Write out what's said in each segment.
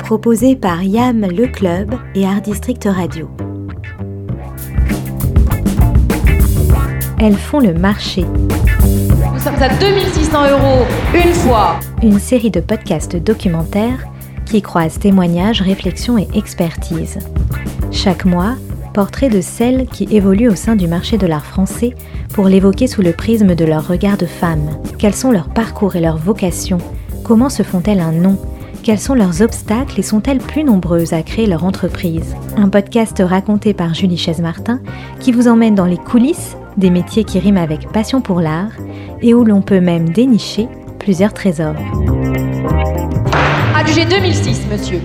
proposé par YAM Le Club et Art District Radio. Elles font le marché. Nous sommes à 2 600 € une fois. Une série de podcasts documentaires qui croisent témoignages, réflexions et expertise. Chaque mois, portrait de celles qui évoluent au sein du marché de l'art français pour l'évoquer sous le prisme de leur regard de femme. Quels sont leurs parcours et leurs vocations ? Comment se font-elles un nom ? Quels sont leurs obstacles et sont-elles plus nombreuses à créer leur entreprise ? Un podcast raconté par Julie Chaise-Martin qui vous emmène dans les coulisses des métiers qui riment avec passion pour l'art et où l'on peut même dénicher plusieurs trésors. Adjugé 2006, monsieur.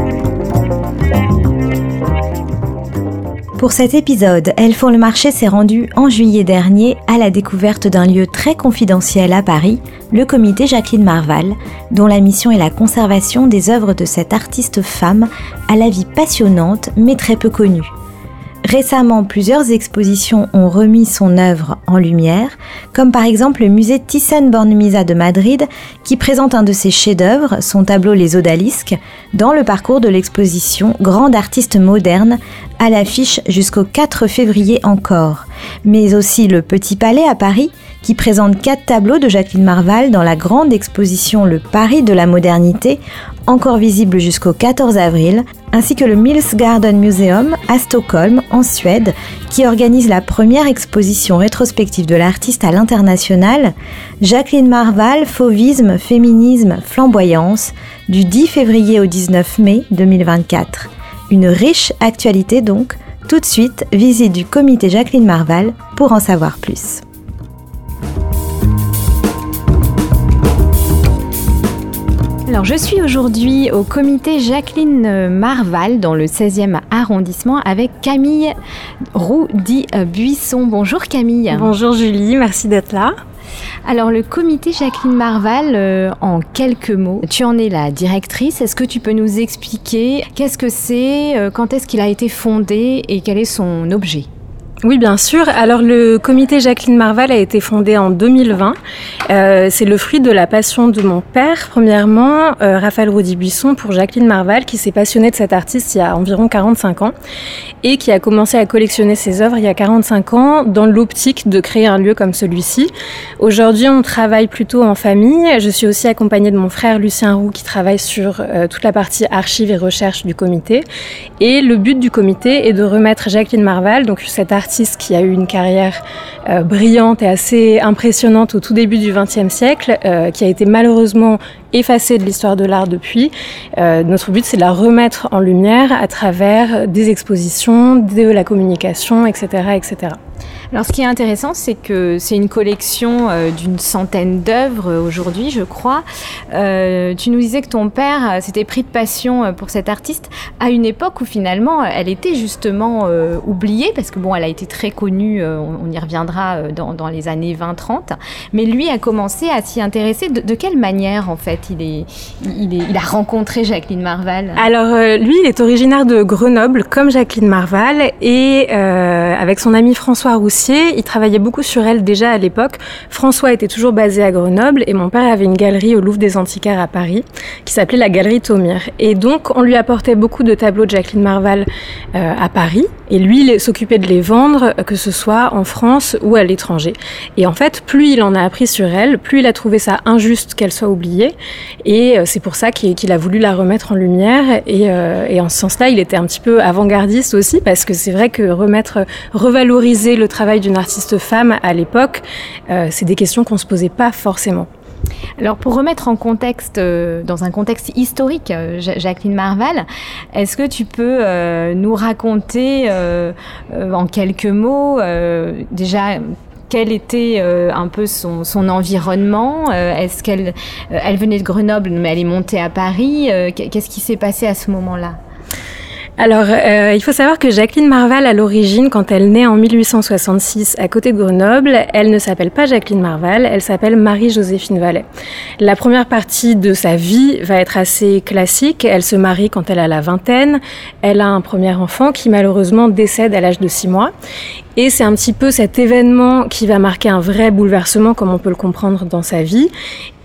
Pour cet épisode, Elles font le marché s'est rendu en juillet dernier à la découverte d'un lieu très confidentiel à Paris, le comité Jacqueline Marval, dont la mission est la conservation des œuvres de cette artiste femme à la vie passionnante mais très peu connue. Récemment, plusieurs expositions ont remis son œuvre en lumière, comme par exemple le musée Thyssen-Bornemisza de Madrid, qui présente un de ses chefs-d'œuvre, son tableau Les Odalisques, dans le parcours de l'exposition Grande artiste moderne, à l'affiche jusqu'au 4 février encore. Mais aussi le Petit Palais à Paris, qui présente 4 tableaux de Jacqueline Marval dans la grande exposition Le Paris de la modernité, encore visible jusqu'au 14 avril, ainsi que le Mills Garden Museum à Stockholm, en Suède, qui organise la première exposition rétrospective de l'artiste à l'international, Jacqueline Marval, fauvisme, féminisme, flamboyance, du 10 février au 19 mai 2024. Une riche actualité donc. Tout de suite, visite du comité Jacqueline Marval pour en savoir plus. Alors, je suis aujourd'hui au comité Jacqueline Marval dans le 16e arrondissement avec Camille Roudy-Buisson. Bonjour Camille. Bonjour Julie, merci d'être là. Alors le comité Jacqueline Marval, en quelques mots, tu en es la directrice. Est-ce que tu peux nous expliquer qu'est-ce que c'est, quand est-ce qu'il a été fondé et quel est son objet ? Oui, bien sûr. Alors, le comité Jacqueline Marval a été fondé en 2020. C'est le fruit de la passion de mon père, premièrement, Raphaël Roudy-Buisson, pour Jacqueline Marval, qui s'est passionné de cette artiste il y a environ 45 ans et qui a commencé à collectionner ses œuvres il y a 45 ans dans l'optique de créer un lieu comme celui-ci. Aujourd'hui, on travaille plutôt en famille. Je suis aussi accompagnée de mon frère Lucien Roux qui travaille sur toute la partie archives et recherche du comité. Et le but du comité est de remettre Jacqueline Marval, donc cette artiste qui a eu une carrière brillante et assez impressionnante au tout début du XXe siècle, qui a été malheureusement effacée de l'histoire de l'art depuis. Notre but, c'est de la remettre en lumière à travers des expositions, de la communication, etc., etc. Alors ce qui est intéressant, c'est que c'est une collection d'une centaine d'œuvres aujourd'hui, je crois. Tu nous disais que ton père s'était pris de passion pour cette artiste à une époque où finalement elle était justement oubliée, parce que bon, elle a été très connue, on y reviendra dans les années 20-30, mais lui a commencé à s'y intéresser. De quelle manière en fait il a rencontré Jacqueline Marval ? Alors lui, il est originaire de Grenoble, comme Jacqueline Marval, et avec son ami François Roussier, il travaillait beaucoup sur elle déjà à l'époque. François était toujours basé à Grenoble et mon père avait une galerie au Louvre des Antiquaires à Paris qui s'appelait la Galerie Thomire. Et donc, on lui apportait beaucoup de tableaux de Jacqueline Marval à Paris et lui, il s'occupait de les vendre, que ce soit en France ou à l'étranger. Et en fait, plus il en a appris sur elle, plus il a trouvé ça injuste qu'elle soit oubliée. Et c'est pour ça qu'il a voulu la remettre en lumière. Et en ce sens-là, il était un petit peu avant-gardiste aussi, parce que c'est vrai que revaloriser le travail d'une artiste femme à l'époque, c'est des questions qu'on ne se posait pas forcément. Alors pour remettre en contexte, dans un contexte historique, Jacqueline Marval, est-ce que tu peux nous raconter en quelques mots déjà quel était un peu son environnement ? Est-ce qu'elle venait de Grenoble mais elle est montée à Paris ? Qu'est-ce qui s'est passé à ce moment-là ? Alors, il faut savoir que Jacqueline Marval, à l'origine, quand elle naît en 1866 à côté de Grenoble, elle ne s'appelle pas Jacqueline Marval, elle s'appelle Marie-Joséphine Vallet. La première partie de sa vie va être assez classique. Elle se marie quand elle a la vingtaine. Elle a un premier enfant qui, malheureusement, décède à l'âge de 6 mois. Et c'est un petit peu cet événement qui va marquer un vrai bouleversement, comme on peut le comprendre dans sa vie.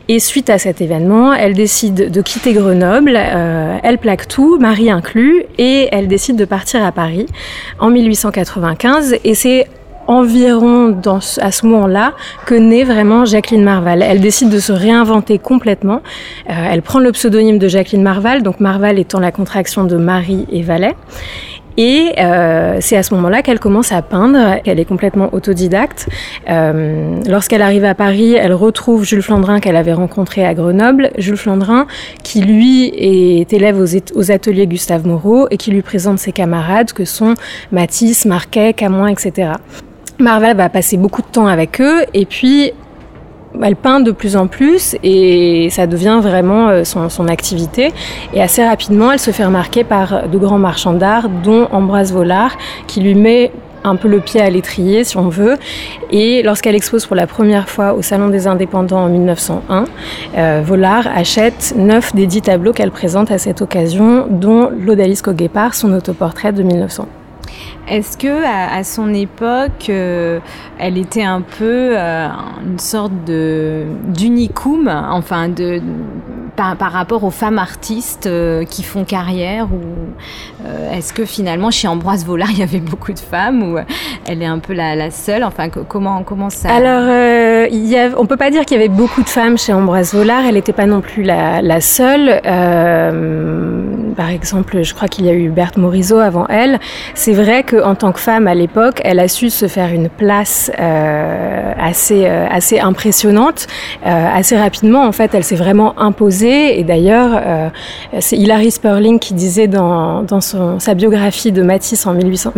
Et suite à cet événement, elle décide de quitter Grenoble, elle plaque tout, mari inclus, et elle décide de partir à Paris en 1895. Et c'est environ à ce moment-là que naît vraiment Jacqueline Marval. Elle décide de se réinventer complètement. Elle prend le pseudonyme de Jacqueline Marval, donc Marval étant la contraction de Marie et Valet. Et c'est à ce moment-là qu'elle commence à peindre. Elle est complètement autodidacte. Lorsqu'elle arrive à Paris, elle retrouve Jules Flandrin qu'elle avait rencontré à Grenoble. Jules Flandrin qui, lui, est élève aux ateliers Gustave Moreau et qui lui présente ses camarades que sont Matisse, Marquet, Camoin, etc. Marval va passer beaucoup de temps avec eux et puis elle peint de plus en plus et ça devient vraiment son activité. Et assez rapidement, elle se fait remarquer par de grands marchands d'art, dont Ambroise Vollard, qui lui met un peu le pied à l'étrier, si on veut. Et lorsqu'elle expose pour la première fois au Salon des Indépendants en 1901, Vollard achète 9 des 10 tableaux qu'elle présente à cette occasion, dont l'Odalisque au Guépard, son autoportrait de 1900. Est-ce que à son époque, elle était un peu une sorte d'unicum, enfin par rapport aux femmes artistes qui font carrière, ou est-ce que finalement chez Ambroise Vollard il y avait beaucoup de femmes, ou elle est un peu la seule, enfin comment ça? Alors on peut pas dire qu'il y avait beaucoup de femmes chez Ambroise Vollard, elle n'était pas non plus la seule. Par exemple, je crois qu'il y a eu Berthe Morisot avant elle. C'est vrai qu'en tant que femme à l'époque, elle a su se faire une place assez impressionnante. Assez rapidement, en fait, elle s'est vraiment imposée. Et d'ailleurs, c'est Hilary Sperling qui disait dans sa biographie de Matisse en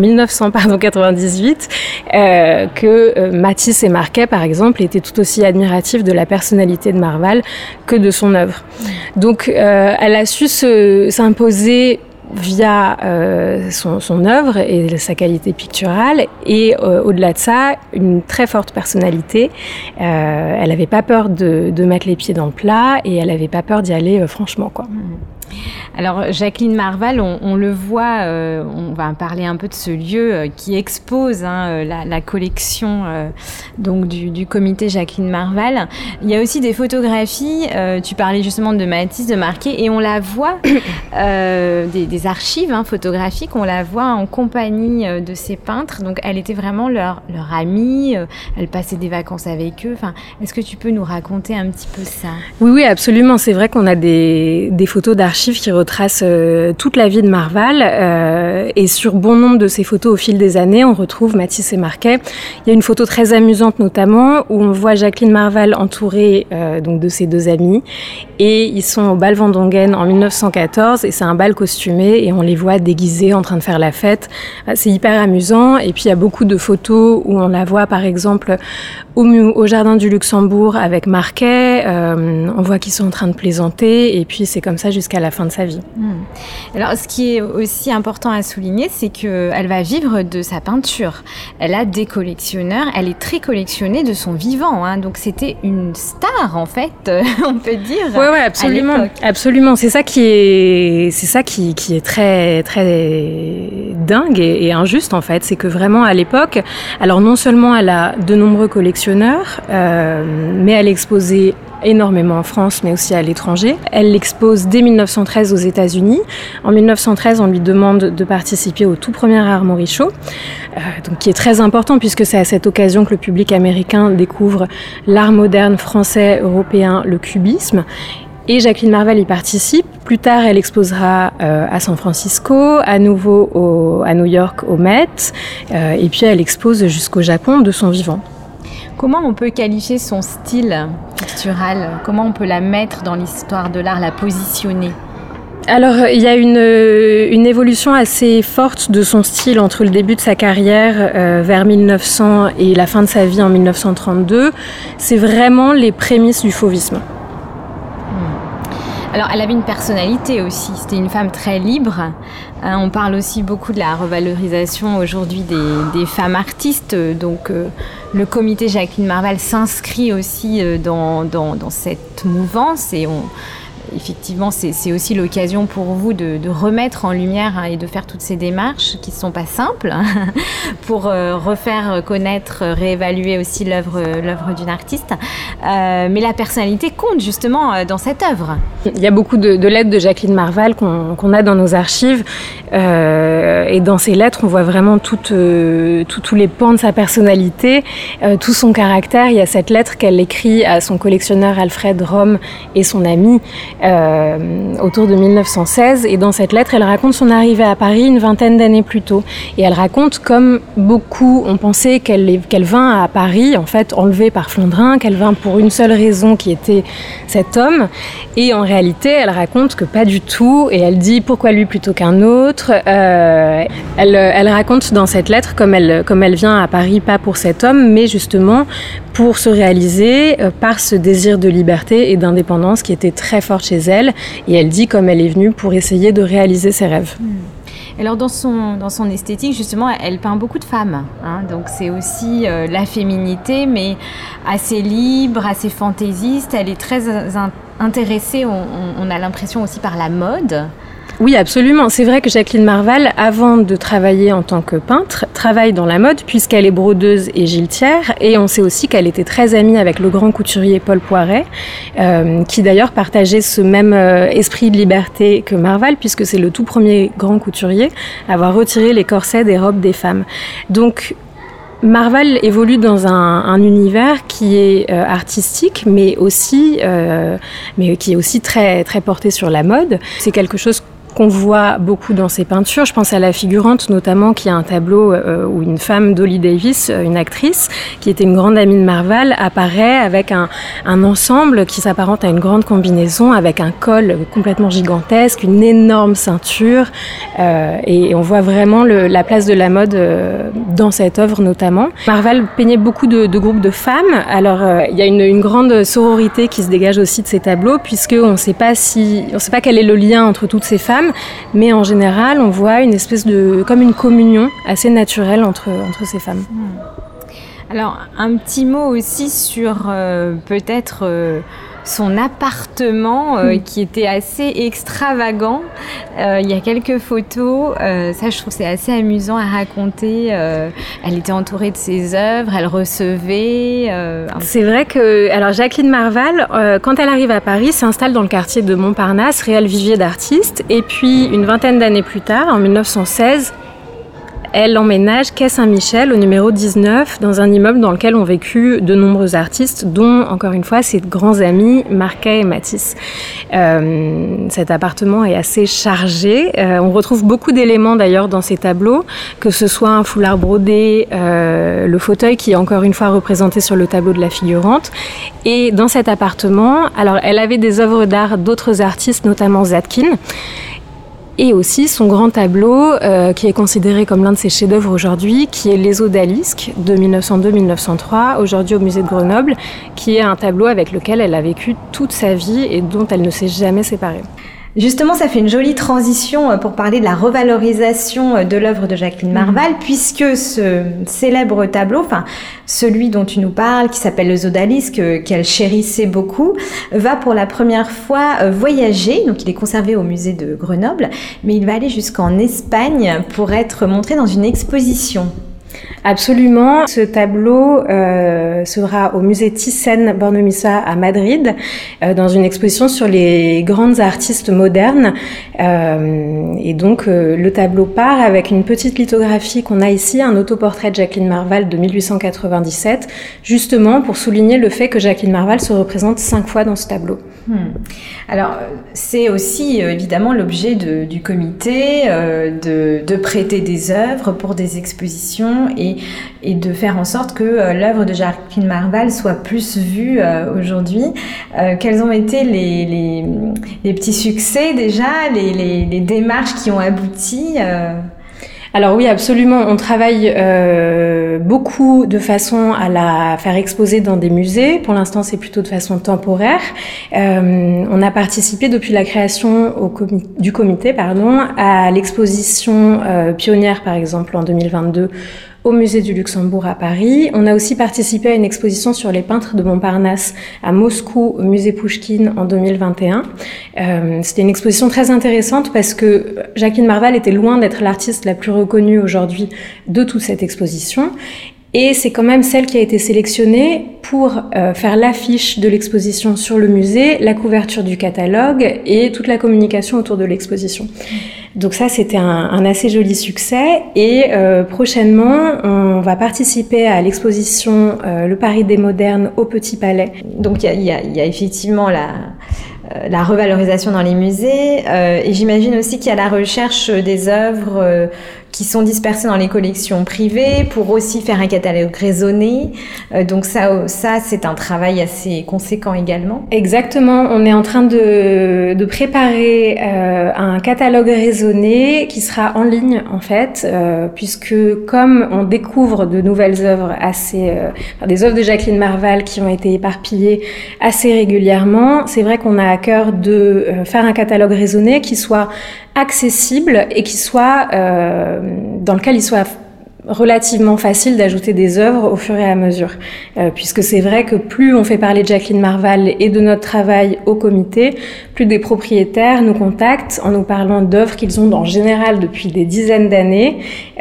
1998 que Matisse et Marquet, par exemple, étaient tout aussi admiratifs de la personnalité de Marval que de son œuvre. Donc, elle a su s'imposer via son œuvre et sa qualité picturale et au-delà de ça, une très forte personnalité. Elle n'avait pas peur de mettre les pieds dans le plat et elle n'avait pas peur d'y aller franchement, quoi. Alors Jacqueline Marval, on le voit, on va parler un peu de ce lieu qui expose la collection donc du comité Jacqueline Marval. Il y a aussi des photographies, tu parlais justement de Matisse, de Marquet, et on la voit, des archives photographiques, on la voit en compagnie de ces peintres, donc elle était vraiment leur amie, elle passait des vacances avec eux. Enfin, est-ce que tu peux nous raconter un petit peu ça? Oui, absolument, c'est vrai qu'on a des photos d'archives qui retrace toute la vie de Marval et sur bon nombre de ces photos au fil des années, on retrouve Matisse et Marquet. Il y a une photo très amusante notamment où on voit Jacqueline Marval entourée donc de ses deux amis et ils sont au bal Vendongen en 1914 et c'est un bal costumé et on les voit déguisés en train de faire la fête. C'est hyper amusant et puis il y a beaucoup de photos où on la voit par exemple au jardin du Luxembourg avec Marquet, on voit qu'ils sont en train de plaisanter et puis c'est comme ça jusqu'à la fin de sa vie. Alors, ce qui est aussi important à souligner, c'est qu'elle va vivre de sa peinture. Elle a des collectionneurs, elle est très collectionnée de son vivant, donc c'était une star en fait, on peut dire. Ouais, absolument, absolument. C'est ça qui est très très dingue et injuste en fait, c'est que vraiment à l'époque, alors non seulement elle a de nombreux collectionneurs, mais elle exposait énormément en France, mais aussi à l'étranger. Elle l'expose dès 1913 aux États-Unis. En 1913, on lui demande de participer au tout premier Armory Show, donc qui est très important puisque c'est à cette occasion que le public américain découvre l'art moderne français, européen, le cubisme. Et Jacqueline Marval y participe. Plus tard, elle exposera à San Francisco, à nouveau à New York, au Met, et puis elle expose jusqu'au Japon de son vivant. Comment on peut qualifier son style pictural? Comment on peut la mettre dans l'histoire de l'art, la positionner? Alors, il y a une évolution assez forte de son style entre le début de sa carrière vers 1900 et la fin de sa vie en 1932. C'est vraiment les prémices du fauvisme. Alors, elle avait une personnalité aussi. C'était une femme très libre. On parle aussi beaucoup de la revalorisation aujourd'hui des femmes artistes. Donc, le comité Jacqueline Marval s'inscrit aussi dans cette mouvance et effectivement, c'est aussi l'occasion pour vous de remettre en lumière et de faire toutes ces démarches qui ne sont pas simples pour refaire connaître, réévaluer aussi l'œuvre d'une artiste. Mais la personnalité compte justement dans cette œuvre. Il y a beaucoup de lettres de Jacqueline Marval qu'on a dans nos archives. Et dans ces lettres, on voit vraiment tous les pans de sa personnalité, tout son caractère. Il y a cette lettre qu'elle écrit à son collectionneur Alfred Rome et son ami autour de 1916. Et dans cette lettre, elle raconte son arrivée à Paris une vingtaine d'années plus tôt. Et elle raconte comme beaucoup ont pensé qu'elle vint à Paris, en fait enlevée par Flandrin, qu'elle vint pour une seule raison qui était cet homme. Et en réalité, elle raconte que pas du tout. Et elle dit pourquoi lui plutôt qu'un autre. Elle raconte dans cette lettre comme elle vient à Paris pas pour cet homme, mais justement pour se réaliser par ce désir de liberté et d'indépendance qui était très fort chez elle. Et elle dit comme elle est venue pour essayer de réaliser ses rêves. Alors dans son esthétique, justement, elle peint beaucoup de femmes. Donc c'est aussi la féminité, mais assez libre, assez fantaisiste. Elle est très intéressée, on a l'impression aussi par la mode. Oui, absolument. C'est vrai que Jacqueline Marval, avant de travailler en tant que peintre, travaille dans la mode puisqu'elle est brodeuse et giletière. Et on sait aussi qu'elle était très amie avec le grand couturier Paul Poiret, qui d'ailleurs partageait ce même esprit de liberté que Marval, puisque c'est le tout premier grand couturier à avoir retiré les corsets des robes des femmes. Donc, Marval évolue dans un univers qui est artistique, mais qui est aussi très, très porté sur la mode. C'est quelque chose qu'on voit beaucoup dans ses peintures. Je pense à La Figurante notamment, qui a un tableau où une femme, Dolly Davis, une actrice, qui était une grande amie de Marval, apparaît avec un ensemble qui s'apparente à une grande combinaison, avec un col complètement gigantesque, une énorme ceinture, et on voit vraiment la place de la mode dans cette œuvre notamment. Marval peignait beaucoup de groupes de femmes. Alors il y a une grande sororité qui se dégage aussi de ces tableaux, puisqu'on ne sait pas quel est le lien entre toutes ces femmes, mais en général, on voit une espèce comme une communion assez naturelle entre ces femmes. Alors, un petit mot aussi sur peut-être son appartement qui était assez extravagant. Il y a quelques photos, ça je trouve c'est assez amusant à raconter. Elle était entourée de ses œuvres, elle recevait. C'est vrai que Jacqueline Marval, quand elle arrive à Paris, s'installe dans le quartier de Montparnasse, réel vivier d'artistes, et puis une vingtaine d'années plus tard, en 1916, elle emménage quai Saint-Michel au numéro 19 dans un immeuble dans lequel ont vécu de nombreux artistes, dont, encore une fois, ses grands amis Marquet et Matisse. Cet appartement est assez chargé. On retrouve beaucoup d'éléments d'ailleurs dans ces tableaux, que ce soit un foulard brodé, le fauteuil qui est encore une fois représenté sur le tableau de La Figurante. Et dans cet appartement, alors elle avait des œuvres d'art d'autres artistes, notamment Zadkine, et aussi son grand tableau, qui est considéré comme l'un de ses chefs-d'œuvre aujourd'hui, qui est Les Odalisques de 1902-1903, aujourd'hui au musée de Grenoble, qui est un tableau avec lequel elle a vécu toute sa vie et dont elle ne s'est jamais séparée. Justement, ça fait une jolie transition pour parler de la revalorisation de l'œuvre de Jacqueline Marval, puisque ce célèbre tableau, celui dont tu nous parles, qui s'appelle Les Odalisques, qu'elle chérissait beaucoup, va pour la première fois voyager. Donc, il est conservé au musée de Grenoble, mais il va aller jusqu'en Espagne pour être montré dans une exposition. Absolument. Ce tableau sera au musée Thyssen-Bornemisza à Madrid, dans une exposition sur les grandes artistes modernes. Et donc, le tableau part avec une petite lithographie qu'on a ici, un autoportrait de Jacqueline Marval de 1897, justement pour souligner le fait que Jacqueline Marval se représente 5 fois dans ce tableau. Alors, c'est aussi évidemment l'objet du comité de prêter des œuvres pour des expositions et de faire en sorte que l'œuvre de Jacqueline Marval soit plus vue aujourd'hui. Quels ont été les petits succès déjà, les démarches qui ont abouti Alors oui, absolument. On travaille beaucoup de façon à la faire exposer dans des musées. Pour l'instant, c'est plutôt de façon temporaire. On a participé depuis la création du comité à l'exposition pionnière, par exemple, en 2022, au musée du Luxembourg à Paris. On a aussi participé à une exposition sur les peintres de Montparnasse à Moscou, au musée Pouchkine en 2021. C'était une exposition très intéressante parce que Jacqueline Marval était loin d'être l'artiste la plus reconnue aujourd'hui de toute cette exposition. Et c'est quand même celle qui a été sélectionnée pour faire l'affiche de l'exposition sur le musée, la couverture du catalogue et toute la communication autour de l'exposition. Donc ça, c'était un assez joli succès. Et prochainement, on va participer à l'exposition Le Paris des Modernes au Petit Palais. Donc il y a effectivement la revalorisation dans les musées et j'imagine aussi qu'il y a la recherche des œuvres qui sont dispersées dans les collections privées pour aussi faire un catalogue raisonné. Donc ça c'est un travail assez conséquent également. Exactement, on est en train de préparer un catalogue raisonné qui sera en ligne en fait, puisque comme on découvre de nouvelles œuvres des œuvres de Jacqueline Marval qui ont été éparpillées assez régulièrement, c'est vrai qu'on a à cœur de faire un catalogue raisonné qui soit accessible et qui soit dans lequel il soit relativement facile d'ajouter des œuvres au fur et à mesure. Puisque c'est vrai que plus on fait parler de Jacqueline Marval et de notre travail au comité, plus des propriétaires nous contactent en nous parlant d'œuvres qu'ils ont en général depuis des dizaines d'années.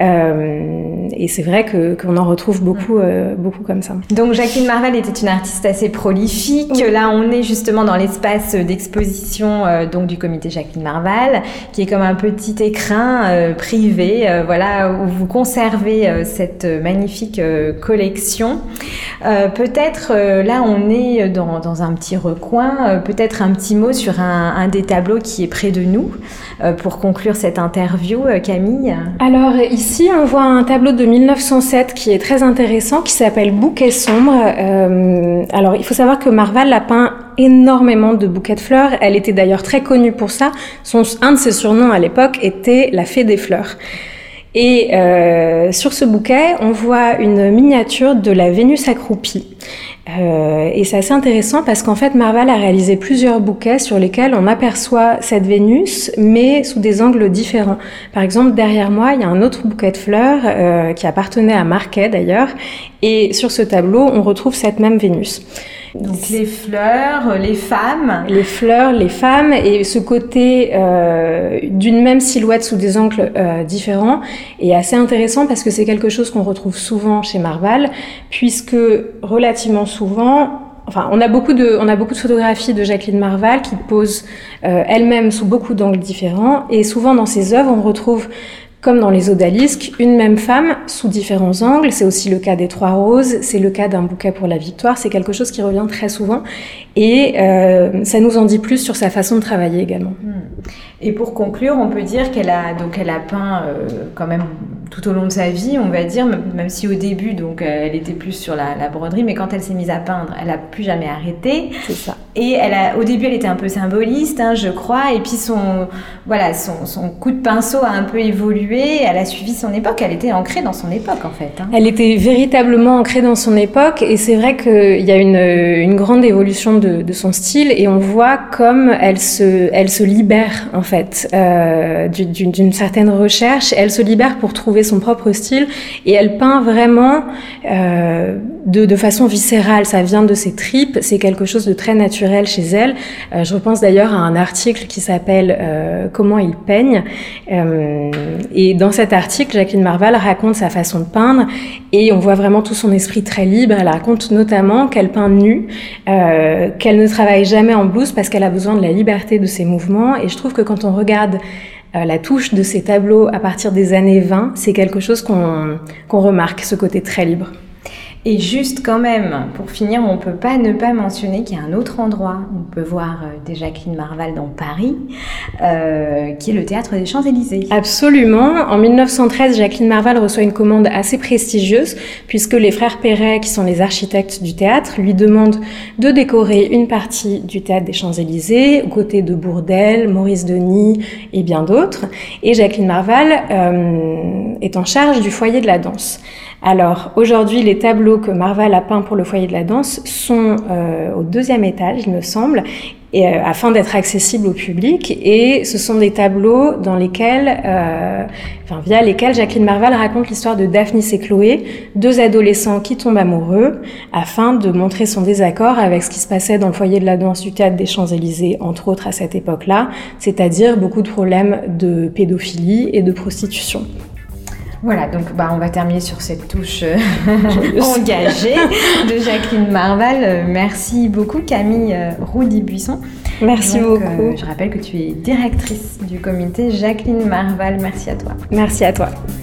Et c'est vrai qu'on en retrouve beaucoup comme ça. Donc Jacqueline Marval était une artiste assez prolifique. Oui. Là, on est justement dans l'espace d'exposition donc du comité Jacqueline Marval, qui est comme un petit écrin privé, voilà, où vous conservez cette magnifique collection. Peut-être, là, on est dans un petit recoin, peut-être un petit mot sur un des tableaux qui est près de nous, pour conclure cette interview, Camille. Alors, ici, on voit un tableau de 1907 qui est très intéressant, qui s'appelle Bouquet sombre. Alors, il faut savoir que Marval a peint énormément de bouquets de fleurs. Elle était d'ailleurs très connue pour ça. Un de ses surnoms à l'époque était la fée des fleurs. Et sur ce bouquet, on voit une miniature de la Vénus accroupie. Et c'est assez intéressant parce qu'en fait, Marval a réalisé plusieurs bouquets sur lesquels on aperçoit cette Vénus, mais sous des angles différents. Par exemple, derrière moi, il y a un autre bouquet de fleurs qui appartenait à Marquet d'ailleurs. Et sur ce tableau, on retrouve cette même Vénus. Donc les fleurs, les femmes. Les fleurs, les femmes et ce côté d'une même silhouette sous des angles différents est assez intéressant parce que c'est quelque chose qu'on retrouve souvent chez Marval, puisque relativement souvent, enfin, on a beaucoup de photographies de Jacqueline Marval qui posent elle-même sous beaucoup d'angles différents et souvent dans ses œuvres, on retrouve comme dans les odalisques, une même femme sous différents angles. C'est aussi le cas des Trois Roses, c'est le cas d'un bouquet pour la victoire. C'est quelque chose qui revient très souvent et ça nous en dit plus sur sa façon de travailler également. Et pour conclure, on peut dire qu'elle a peint quand même tout au long de sa vie, on va dire, même si au début, donc elle était plus sur la broderie, mais quand elle s'est mise à peindre, elle n'a plus jamais arrêté. C'est ça. Et au début, elle était un peu symboliste, je crois, et puis son coup de pinceau a un peu évolué. Elle a suivi son époque, elle était ancrée dans son époque en fait. Elle était véritablement ancrée dans son époque et c'est vrai qu'il y a une grande évolution de son style et on voit comme elle se libère en fait d'une certaine recherche. Elle se libère pour trouver son propre style et elle peint vraiment de façon viscérale. Ça vient de ses tripes, c'est quelque chose de très naturel chez elle. Je repense d'ailleurs à un article qui s'appelle Comment il peigne et dans cet article, Jacqueline Marval raconte sa façon de peindre et on voit vraiment tout son esprit très libre. Elle raconte notamment qu'elle peint nue, qu'elle ne travaille jamais en blouse parce qu'elle a besoin de la liberté de ses mouvements. Et je trouve que quand on regarde la touche de ces tableaux à partir des années 20, c'est quelque chose qu'on remarque, ce côté très libre. Et juste quand même, pour finir, on ne peut pas ne pas mentionner qu'il y a un autre endroit où on peut voir des Jacqueline Marval dans Paris, qui est le Théâtre des Champs-Élysées. Absolument. En 1913, Jacqueline Marval reçoit une commande assez prestigieuse, puisque les frères Perret, qui sont les architectes du théâtre, lui demandent de décorer une partie du Théâtre des Champs-Élysées, aux côtés de Bourdelle, Maurice Denis et bien d'autres. Et Jacqueline Marval est en charge du foyer de la danse. Alors, aujourd'hui, les tableaux que Marval a peints pour le foyer de la danse sont au 2e étage, il me semble, afin d'être accessibles au public. Et ce sont des tableaux dans lesquels, via lesquels Jacqueline Marval raconte l'histoire de Daphnis et Chloé, 2 adolescents qui tombent amoureux, afin de montrer son désaccord avec ce qui se passait dans le foyer de la danse du théâtre des Champs-Élysées, entre autres à cette époque-là, c'est-à-dire beaucoup de problèmes de pédophilie et de prostitution. Voilà, donc on va terminer sur cette touche engagée de Jacqueline Marval. Merci beaucoup Camille Roudy-Buisson. Merci beaucoup. Je rappelle que tu es directrice du comité Jacqueline Marval. Merci à toi. Merci à toi.